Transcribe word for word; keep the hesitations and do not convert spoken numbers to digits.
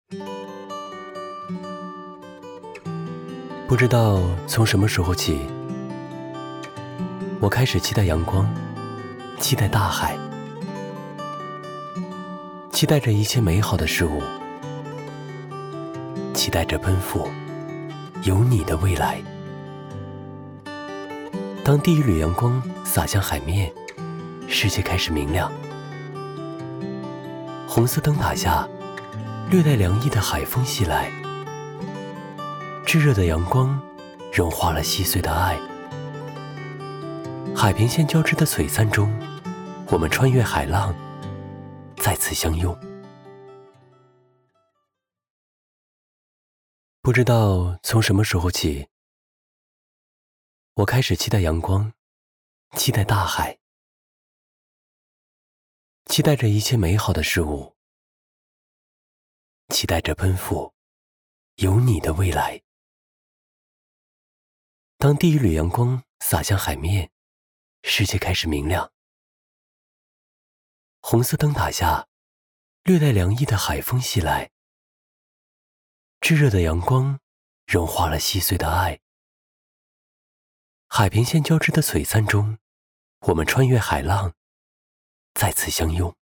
不知道从什么时候起，我开始期待阳光，期待大海，期待着一切美好的事物，期待着奔赴有你的未来。当第一缕阳光洒向海面，世界开始明亮。红色灯塔下，略带凉意的海风袭来，炙热的阳光融化了细碎的爱。海平线交织的璀璨中，我们穿越海浪，再次相拥。不知道从什么时候起，我开始期待阳光，期待大海，期待着一切美好的事物，期待着奔赴有你的未来。当第一缕阳光洒向海面，世界开始明亮。红色灯塔下，略带凉意的海风袭来，炙热的阳光融化了细碎的爱。海平线交织的璀璨中，我们穿越海浪，再次相拥。